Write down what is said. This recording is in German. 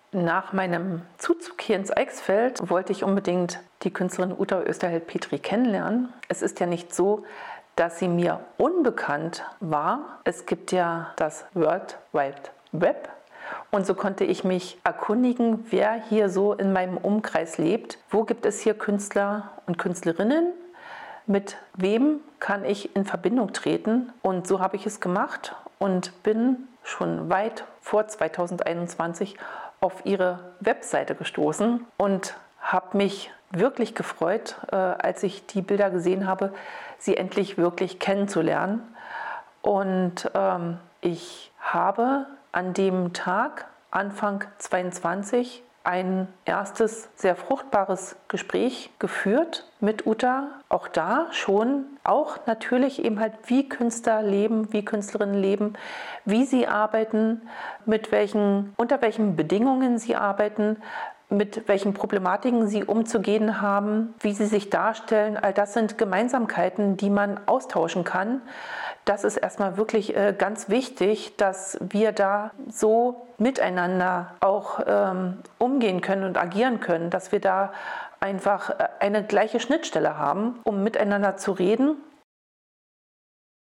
Nach meinem Zuzug hier ins Eichsfeld wollte ich unbedingt die Künstlerin Uta Österheld-Petri kennenlernen. Es ist ja nicht so, dass sie mir unbekannt war. Es gibt ja das World Wide Web. Und so konnte ich mich erkundigen, wer hier so in meinem Umkreis lebt. Wo gibt es hier Künstler und Künstlerinnen? Mit wem kann ich in Verbindung treten? Und so habe ich es gemacht und bin schon weit vor 2021 auf ihre Webseite gestoßen und habe mich wirklich gefreut, als ich die Bilder gesehen habe, sie endlich wirklich kennenzulernen. Und ich habe an dem Tag, Anfang 22, ein erstes sehr fruchtbares Gespräch geführt mit Uta. Auch da schon, auch natürlich eben halt, wie Künstler leben, wie Künstlerinnen leben, wie sie arbeiten, unter welchen Bedingungen sie arbeiten, mit welchen Problematiken sie umzugehen haben, wie sie sich darstellen. All das sind Gemeinsamkeiten, die man austauschen kann. Das ist erstmal wirklich ganz wichtig, dass wir da so miteinander auch umgehen können und agieren können, dass wir da einfach eine gleiche Schnittstelle haben, um miteinander zu reden